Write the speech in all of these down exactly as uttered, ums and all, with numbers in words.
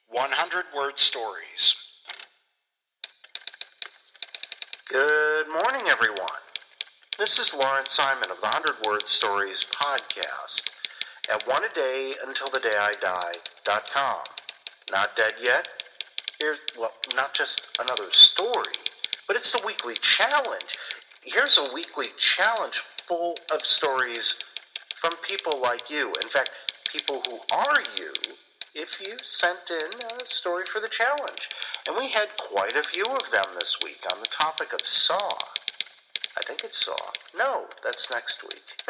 one hundred Word Stories. Good morning, everyone. This is Lawrence Simon of the one hundred Word Stories podcast at one a day until the day I die dot com. Not dead yet? Here's, well, not just another story, but it's the weekly challenge. Here's a weekly challenge full of stories from people like you. In fact, people who are you, if you sent in a story for the challenge. And we had quite a few of them this week on the topic of Saw. I think it's Saw. No, that's next week.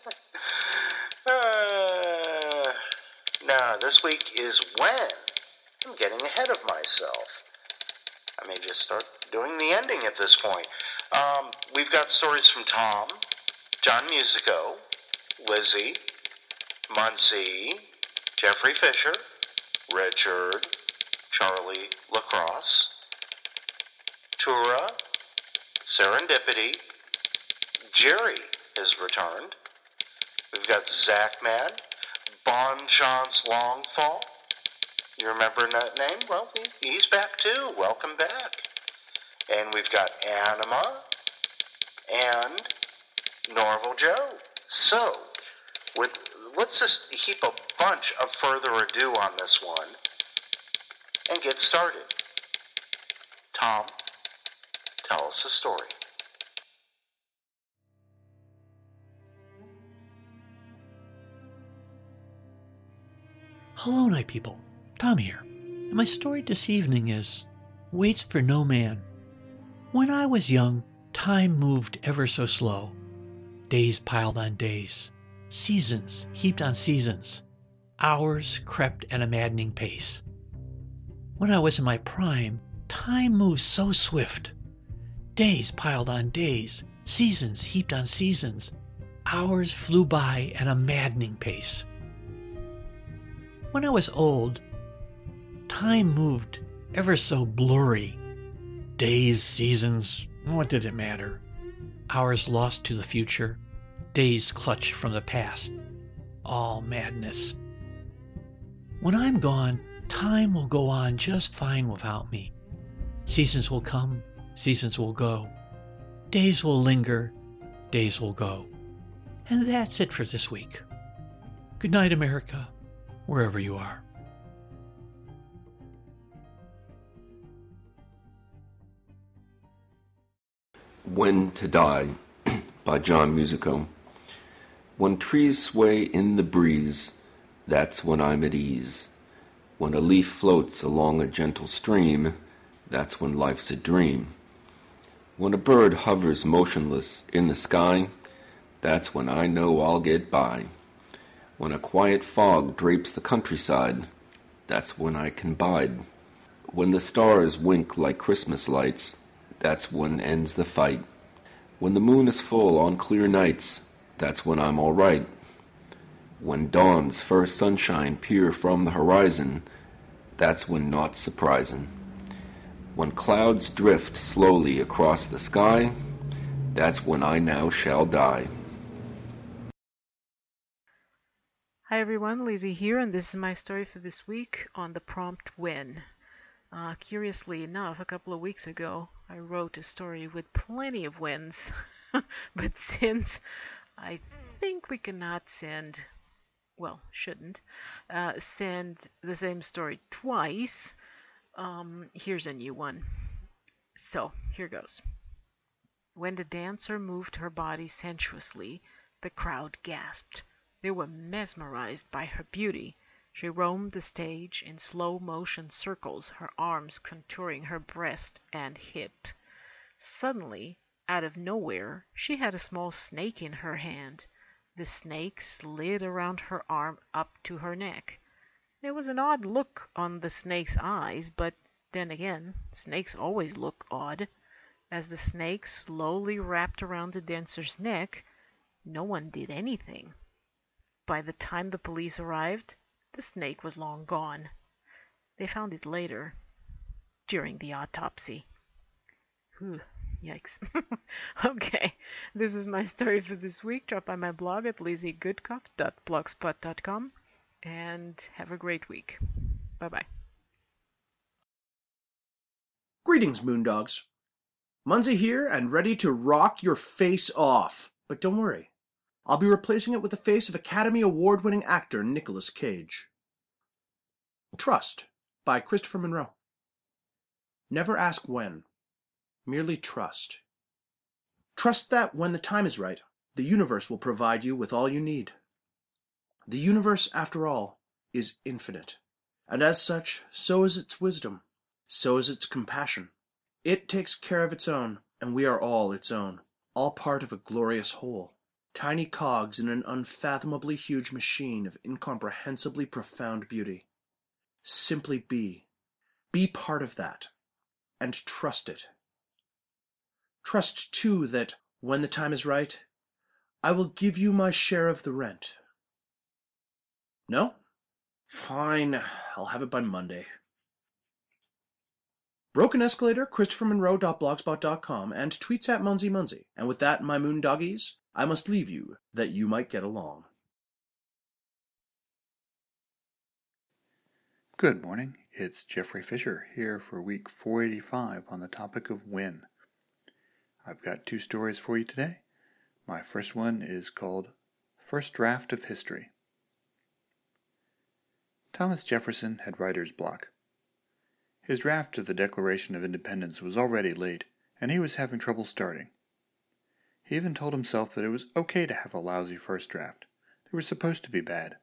uh, no, this week is When. I'm getting ahead of myself. I may just start doing the ending at this point. Um, we've got stories from Tom, John Musico, Lizzie, Muncie, Jeffrey Fisher, Richard, Charlie Lacrosse, Tura, Serendipity, Jerry has returned. We've got Zachman, Bon Chance Longfall. You remember that name? Well, he, he's back too. Welcome back. And we've got Anima and Norval Joe. So, with, let's just heap a bunch of further ado on this one and get started. Tom, tell us a story. Hello, night people. Tom here. And my story this evening is Waits for No Man. When I was young, time moved ever so slow. Days piled on days. Seasons heaped on seasons. Hours crept at a maddening pace. When I was in my prime, time moved so swift. Days piled on days. Seasons heaped on seasons. Hours flew by at a maddening pace. When I was old, time moved ever so blurry. Days, seasons, what did it matter? Hours lost to the future, days clutched from the past. All madness. When I'm gone, time will go on just fine without me. Seasons will come, seasons will go. Days will linger, days will go. And that's it for this week. Good night, America, wherever you are. When to Die by John Musico. When trees sway in the breeze, that's when I'm at ease. When a leaf floats along a gentle stream, that's when life's a dream. When a bird hovers motionless in the sky, that's when I know I'll get by. When a quiet fog drapes the countryside, that's when I can bide. When the stars wink like Christmas lights, that's when ends the fight. When the moon is full on clear nights, that's when I'm all right. When dawn's first sunshine peer from the horizon, that's when naught's surprisin'. When clouds drift slowly across the sky, that's when I now shall die. Hi everyone, Lizzie here, and this is my story for this week on the prompt When. Uh, curiously enough, a couple of weeks ago, I wrote a story with plenty of wins, but since I think we cannot send, well, shouldn't, uh, send the same story twice, um, here's a new one. So, here goes. When the dancer moved her body sensuously, the crowd gasped. They were mesmerized by her beauty. She roamed the stage in slow-motion circles, her arms contouring her breast and hip. Suddenly, out of nowhere, she had a small snake in her hand. The snake slid around her arm up to her neck. There was an odd look on the snake's eyes, but then again, snakes always look odd. As the snake slowly wrapped around the dancer's neck, no one did anything. By the time the police arrived, the snake was long gone. They found it later, during the autopsy. Whew, yikes. Okay, this is my story for this week. Drop by my blog at lizzie goodcuff dot blogspot dot com and have a great week. Bye-bye. Greetings, Moondogs. Munzie here and ready to rock your face off. But don't worry, I'll be replacing it with the face of Academy Award-winning actor Nicolas Cage. Trust by Christopher Monroe. Never ask when, merely trust. Trust that when the time is right, the universe will provide you with all you need. The universe, after all, is infinite, and as such, so is its wisdom, so is its compassion. It takes care of its own, and we are all its own, all part of a glorious whole, tiny cogs in an unfathomably huge machine of incomprehensibly profound beauty. Simply be. Be part of that, and trust it. Trust, too, that, when the time is right, I will give you my share of the rent. No? Fine, I'll have it by Monday. Broken Escalator, Christopher Monroe dot blogspot dot com, and tweets at Munzie Munzie. And with that, my moon doggies, I must leave you, that you might get along. Good morning, it's Jeffrey Fisher here for week four eighty-five on the topic of when. I've got two stories for you today. My first one is called First Draft of History. Thomas Jefferson had writer's block. His draft of the Declaration of Independence was already late, and he was having trouble starting. He even told himself that it was okay to have a lousy first draft. They were supposed to be bad.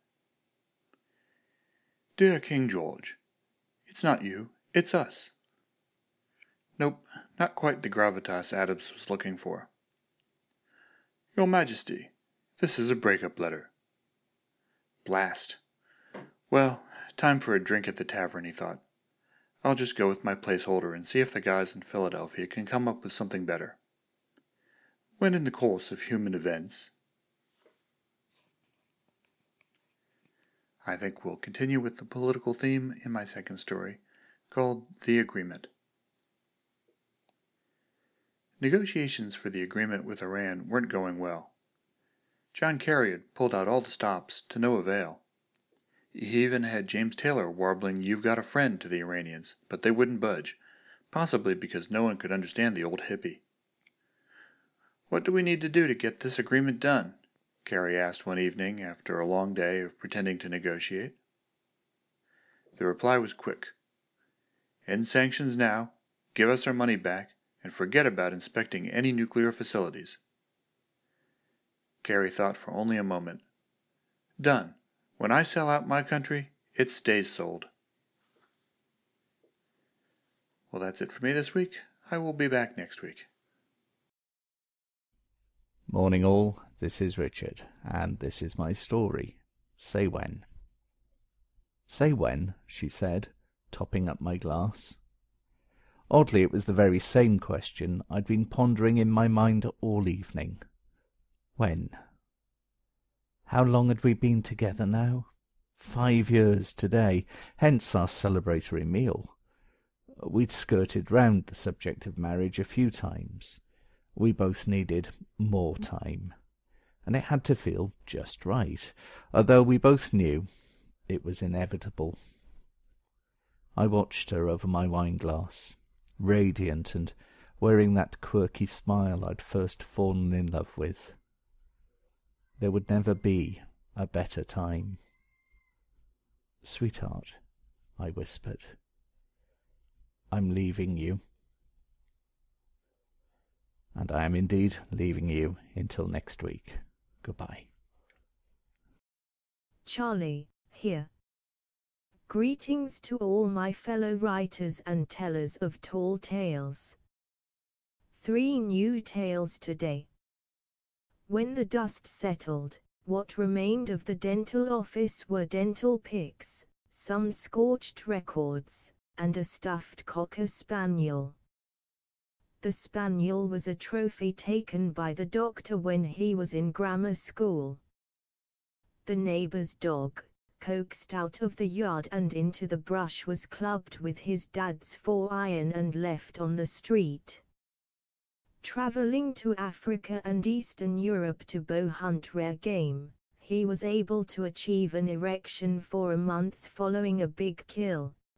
Dear King George, it's not you, it's us. Nope, not quite the gravitas Adams was looking for. Your Majesty, this is a breakup letter. Blast. Well, time for a drink at the tavern, he thought. I'll just go with my placeholder and see if the guys in Philadelphia can come up with something better. When in the course of human events, I think we'll continue with the political theme in my second story, called The Agreement. Negotiations for the agreement with Iran weren't going well. John Kerry had pulled out all the stops to no avail. He even had James Taylor warbling "You've got a friend" to the Iranians, but they wouldn't budge, possibly because no one could understand the old hippie. What do we need to do to get this agreement done? Kerry asked one evening after a long day of pretending to negotiate. The reply was quick. End sanctions now, give us our money back, and forget about inspecting any nuclear facilities. Kerry thought for only a moment. Done. When I sell out my country, it stays sold. Well, that's it for me this week. I will be back next week. Morning all, this is Richard, and this is my story. Say when. Say when, she said, topping up my glass. Oddly, it was the very same question I'd been pondering in my mind all evening. When? How long had we been together now? Five years today, hence our celebratory meal. We'd skirted round the subject of marriage a few times. We both needed more time, and it had to feel just right, although we both knew it was inevitable. I watched her over my wine-glass, radiant and wearing that quirky smile I'd first fallen in love with. There would never be a better time. Sweetheart, I whispered, I'm leaving you. And I am indeed leaving you until next week. Goodbye. Charlie, here. Greetings to all my fellow writers and tellers of tall tales. Three new tales today. When the dust settled, what remained of the dental office were dental picks, some scorched records, and a stuffed cocker spaniel. The spaniel was a trophy taken by the doctor when he was in grammar school. The neighbor's dog, coaxed out of the yard and into the brush, was clubbed with his dad's four iron and left on the street. Traveling to Africa and Eastern Europe to bow hunt rare game, he was able to achieve an erection for a month following a big kill,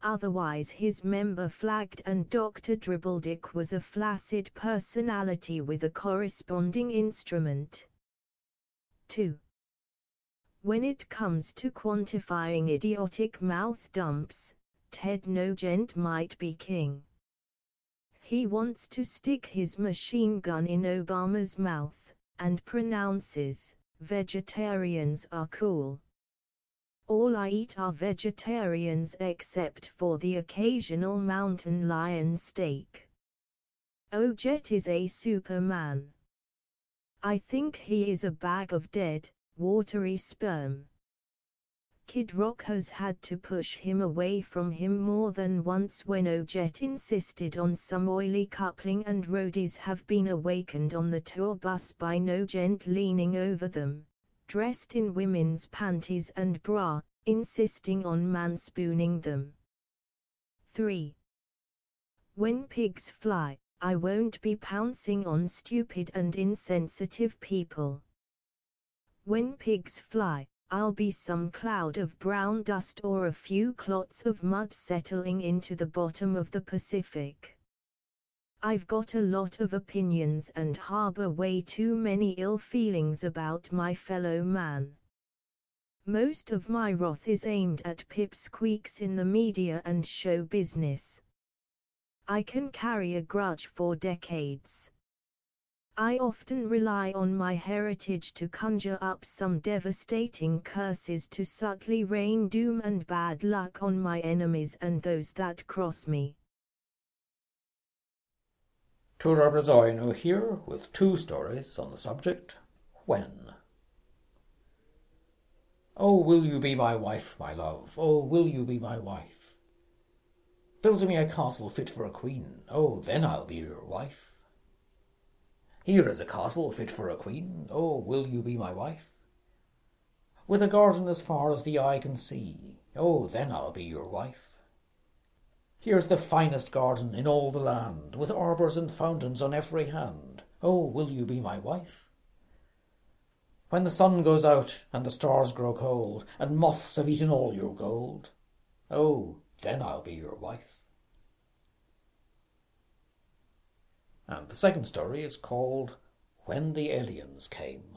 otherwise his member flagged, and Doctor Dribbledick was a flaccid personality with a corresponding instrument. two. When it comes to quantifying idiotic mouth dumps, Ted Nugent might be king. He wants to stick his machine gun in Obama's mouth, and pronounces, "Vegetarians are cool. All I eat are vegetarians except for the occasional mountain lion steak." Ojet is a superman. I think he is a bag of dead, watery sperm. Kid Rock has had to push him away from him more than once when Ojet insisted on some oily coupling, and roadies have been awakened on the tour bus by Nugent leaning over them, dressed in women's panties and bra, insisting on manspooning them. three. When pigs fly, I won't be pouncing on stupid and insensitive people. When pigs fly, I'll be some cloud of brown dust or a few clots of mud settling into the bottom of the Pacific. I've got a lot of opinions and harbor way too many ill feelings about my fellow man. Most of my wrath is aimed at pipsqueaks in the media and show business. I can carry a grudge for decades. I often rely on my heritage to conjure up some devastating curses to subtly rain doom and bad luck on my enemies and those that cross me. Tudor Brazoino here with two stories on the subject, when. Oh, will you be my wife, my love? Oh, will you be my wife? Build me a castle fit for a queen. Oh, then I'll be your wife. Here is a castle fit for a queen. Oh, will you be my wife? With a garden as far as the eye can see. Oh, then I'll be your wife. Here's the finest garden in all the land, with arbours and fountains on every hand. Oh, will you be my wife? When the sun goes out and the stars grow cold, and moths have eaten all your gold. Oh, then I'll be your wife. And the second story is called When the Aliens Came.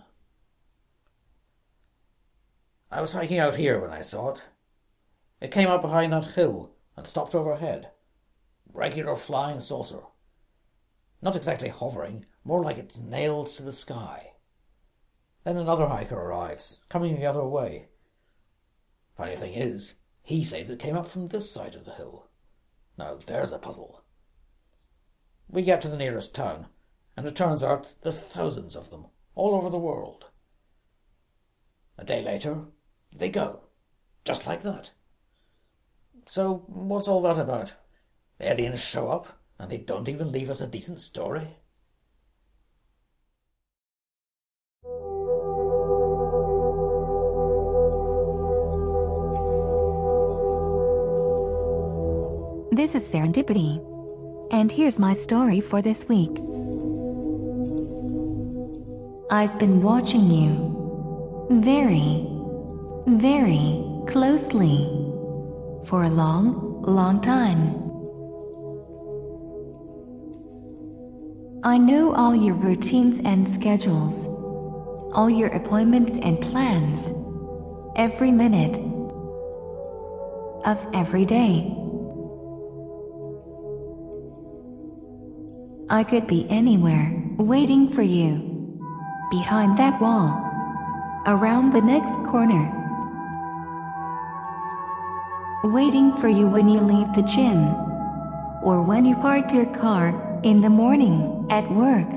I was hiking out here when I saw it. It came up behind that hill and stopped overhead. Regular flying saucer. Not exactly hovering, more like it's nailed to the sky. Then another hiker arrives, coming the other way. Funny thing is, he says it came up from this side of the hill. Now there's a puzzle. We get to the nearest town, and it turns out there's thousands of them, all over the world. A day later, they go, just like that. So, what's all that about? Aliens show up, and they don't even leave us a decent story? This is Serendipity. And here's my story for this week. I've been watching you very, very closely for a long, long time. I know all your routines and schedules, all your appointments and plans, every minute of every day. I could be anywhere, waiting for you. Behind that wall. Around the next corner. Waiting for you when you leave the gym. Or when you park your car, in the morning, at work.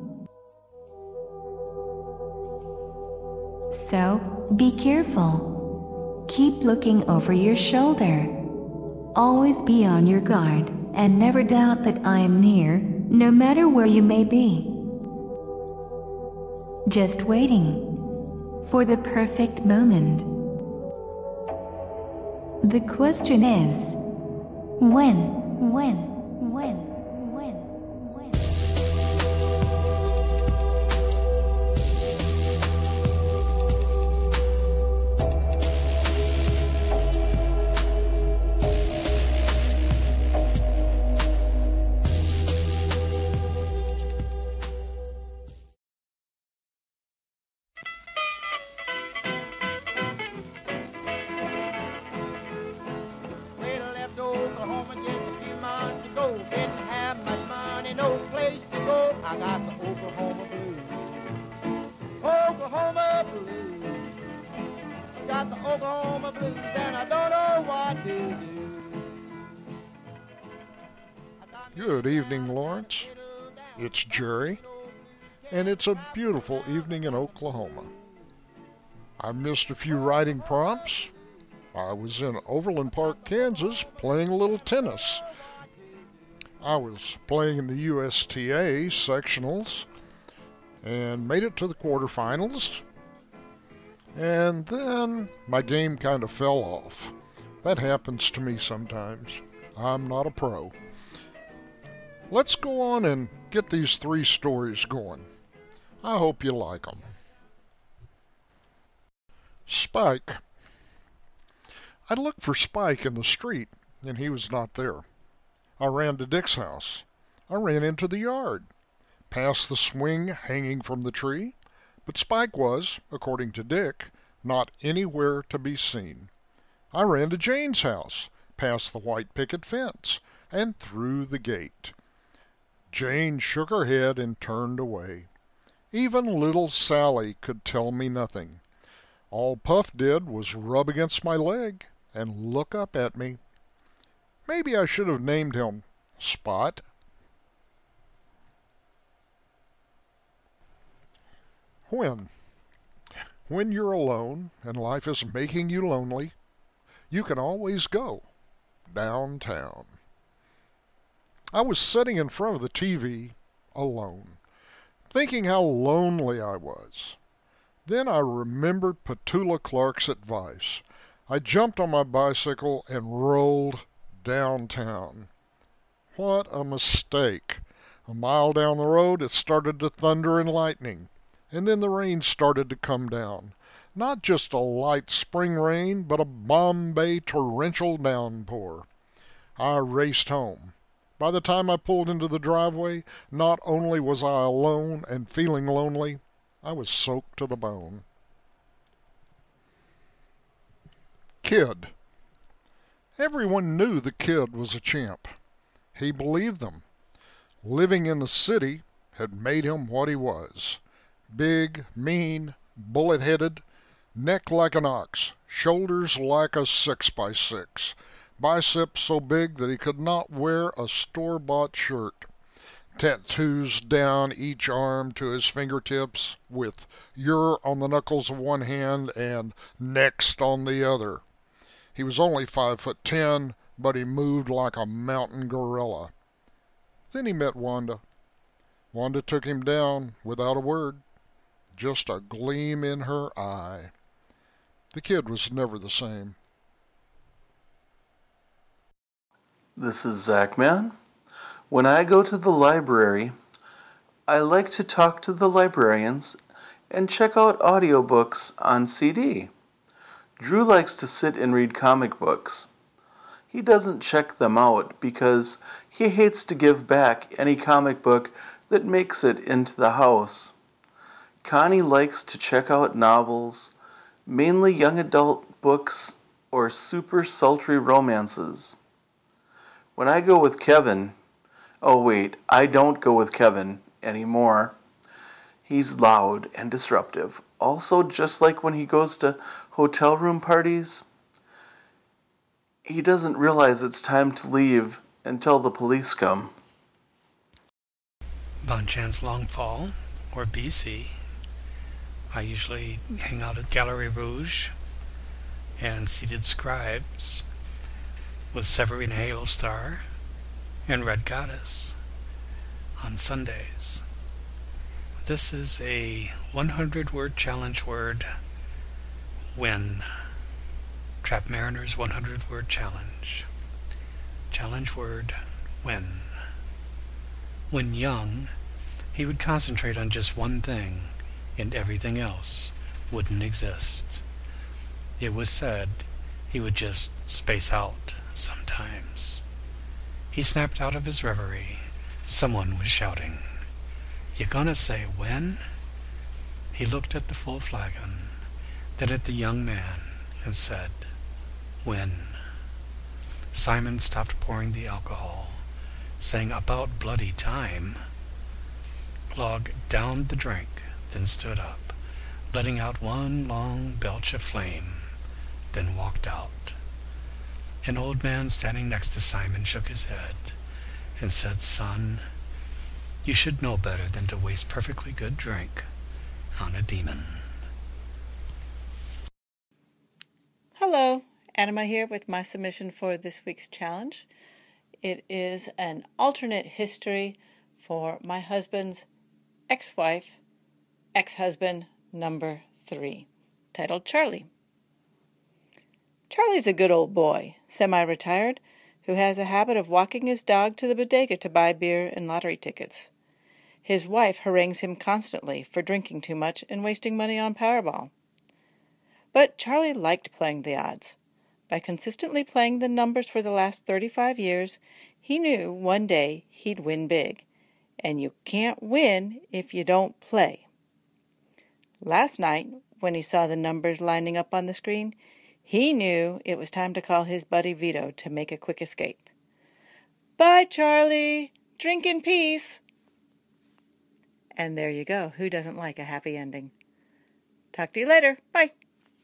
So, be careful. Keep looking over your shoulder. Always be on your guard, and never doubt that I am near, no matter where you may be. Just waiting for the perfect moment. The question is, when, when, when, when, when? I got the Oklahoma blues. Oklahoma blues. I got the Oklahoma blues and I don't know what to do. Good evening, Lawrence. It's Jerry, and it's a beautiful evening in Oklahoma. I missed a few writing prompts. I was in Overland Park, Kansas, playing a little tennis. I was playing in the U S T A sectionals and made it to the quarterfinals. And then my game kind of fell off. That happens to me sometimes. I'm not a pro. Let's go on and get these three stories going. I hope you like them. Spike. I looked for Spike in the street, and he was not there. I ran to Dick's house. I ran into the yard, past the swing hanging from the tree, but Spike was, according to Dick, not anywhere to be seen. I ran to Jane's house, past the white picket fence, and through the gate. Jane shook her head and turned away. Even little Sally could tell me nothing. All Puff did was rub against my leg and look up at me. Maybe I should have named him Spot. When? When you're alone and life is making you lonely, you can always go downtown. I was sitting in front of the T V, alone, thinking how lonely I was. Then I remembered Petula Clark's advice. I jumped on my bicycle and rolled downtown. What a mistake. A mile down the road, it started to thunder and lightning, and then the rain started to come down. Not just a light spring rain, but a Bombay torrential downpour. I raced home. By the time I pulled into the driveway, not only was I alone and feeling lonely, I was soaked to the bone. Kid. Everyone knew the Kid was a champ. He believed them. Living in the city had made him what he was. Big, mean, bullet-headed, neck like an ox, shoulders like a six-by-six, biceps so big that he could not wear a store-bought shirt, tattoos down each arm to his fingertips, with "You're" on the knuckles of one hand and "Next" on the other. He was only five foot ten, but he moved like a mountain gorilla. Then he met Wanda. Wanda took him down without a word, just a gleam in her eye. The Kid was never the same. This is Zach Man. When I go to the library, I like to talk to the librarians and check out audiobooks on C D. Drew likes to sit and read comic books. He doesn't check them out because he hates to give back any comic book that makes it into the house. Connie likes to check out novels, mainly young adult books or super sultry romances. When I go with Kevin, oh wait, I don't go with Kevin anymore. He's loud and disruptive. Also, just like when he goes to hotel room parties, he doesn't realize it's time to leave until the police come. Bonchance Longfall, or B C. I usually hang out at Gallery Rouge and Seated Scribes with Severina Hailstar and Red Goddess on Sundays. This is a one hundred word challenge word when. Trap Mariner's one hundred word challenge. Challenge word when. When young, he would concentrate on just one thing, and everything else wouldn't exist. It was said he would just space out sometimes. He snapped out of his reverie. Someone was shouting, "You gonna say when?" He looked at the full flagon, then at the young man, and said, "When?" Simon stopped pouring the alcohol, saying, "About bloody time." Log downed the drink, then stood up, letting out one long belch of flame, then walked out. An old man standing next to Simon shook his head and said, "Son, you should know better than to waste perfectly good drink on a demon." Hello, Anima here with my submission for this week's challenge. It is an alternate history for my husband's ex-wife, ex-husband number three, titled Charlie. Charlie's a good old boy, semi-retired, who has a habit of walking his dog to the bodega to buy beer and lottery tickets. His wife harangues him constantly for drinking too much and wasting money on Powerball. But Charlie liked playing the odds. By consistently playing the numbers for the last thirty-five years, he knew one day he'd win big. And you can't win if you don't play. Last night, when he saw the numbers lining up on the screen, he knew it was time to call his buddy Vito to make a quick escape. "Bye, Charlie. Drink in peace." And there you go. Who doesn't like a happy ending? Talk to you later. Bye.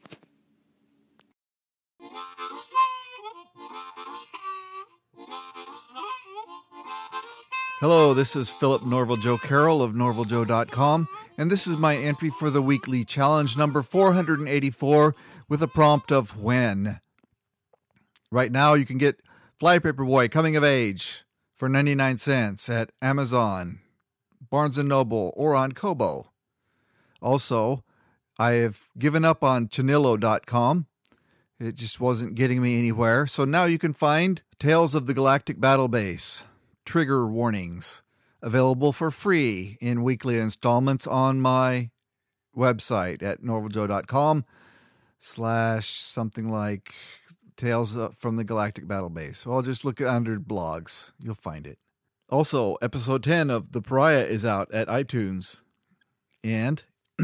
Hello, this is Philip Norval Joe Carroll of norval joe dot com, and this is my entry for the weekly challenge number four hundred eighty-four with a prompt of when. Right now you can get Flypaper Boy Coming of Age for ninety-nine cents at Amazon, Barnes and Noble, or on Kobo. Also, I have given up on Chanillo dot com. It just wasn't getting me anywhere, so now you can find Tales of the Galactic Battle Base. Trigger warnings, available for free in weekly installments on my website at norval joe dot com slash something like Tales from the Galactic Battle Base. Well, just look under blogs. You'll find it. Also, episode ten of The Pariah is out at iTunes. And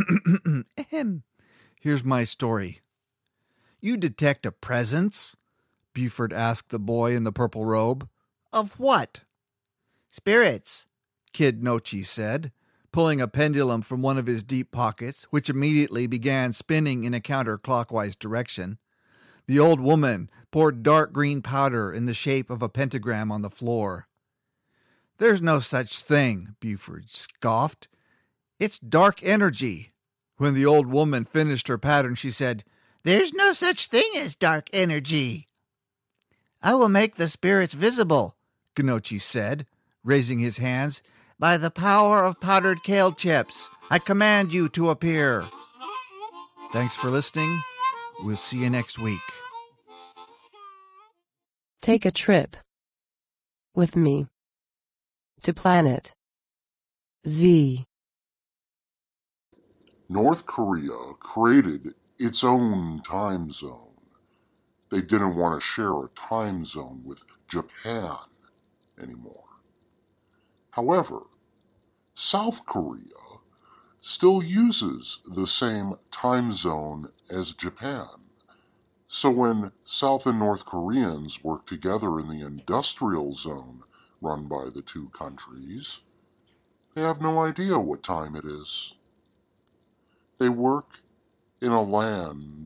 here's my story. "You detect a presence?" Buford asked the boy in the purple robe. "Of what?" "Spirits," Kid Nochi said, pulling a pendulum from one of his deep pockets, which immediately began spinning in a counterclockwise direction. The old woman poured dark green powder in the shape of a pentagram on the floor. "There's no such thing," Buford scoffed. "It's dark energy." When the old woman finished her pattern, she said, "There's no such thing as dark energy." "I will make the spirits visible," Gnochi said, raising his hands. "By the power of powdered kale chips, I command you to appear." Thanks for listening. We'll see you next week. Take a trip with me to planet Z. North Korea created its own time zone. They didn't want to share a time zone with Japan anymore. However, South Korea still uses the same time zone as Japan. So when South and North Koreans work together in the industrial zone run by the two countries, they have no idea what time it is. They work in a land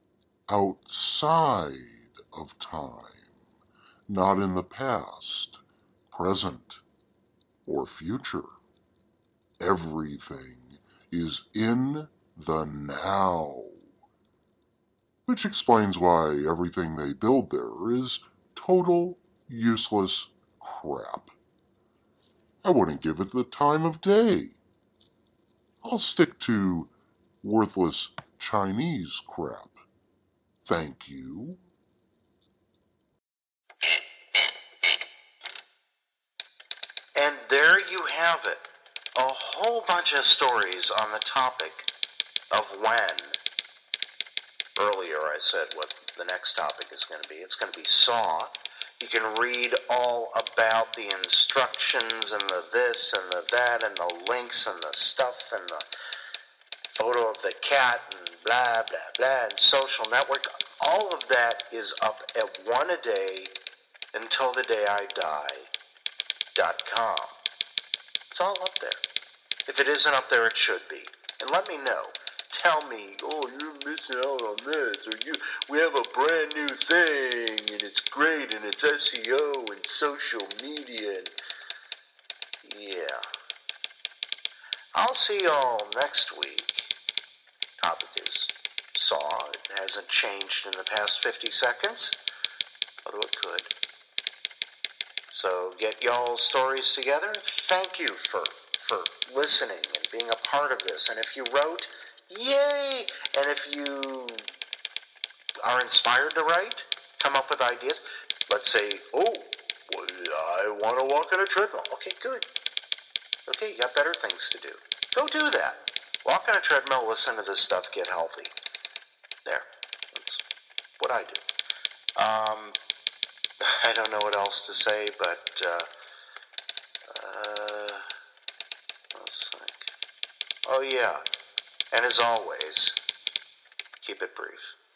outside of time, not in the past, present, or future. Everything is in the now. Which explains why everything they build there is total useless crap. I wouldn't give it the time of day. I'll stick to worthless Chinese crap. Thank you. And there you have it. A whole bunch of stories on the topic of when. Earlier I said what the next topic is going to be. It's going to be Saw. You can read all about the instructions and the this and the that and the links and the stuff and the photo of the cat and blah, blah, blah, and social network. All of that is up at one a day until the day I die dot com. It's all up there. If it isn't up there, it should be. And let me know. Tell me, oh, you're missing out on this, or you, we have a brand new thing, and it's great, and it's S E O and social media, and yeah. I'll see y'all next week. Topic is Saw. It hasn't changed in the past fifty seconds, although it could. So get y'all's stories together. Thank you for, for listening and being a part of this. And if you wrote, yay! And if you are inspired to write, come up with ideas. Let's say, oh, well, I want to walk on a treadmill. Okay, good. Okay, you got better things to do. Go do that. Walk on a treadmill, listen to this stuff, get healthy. There. That's what I do. Um, I don't know what else to say, but, uh, uh, let's think. Oh, yeah. And as always, keep it brief.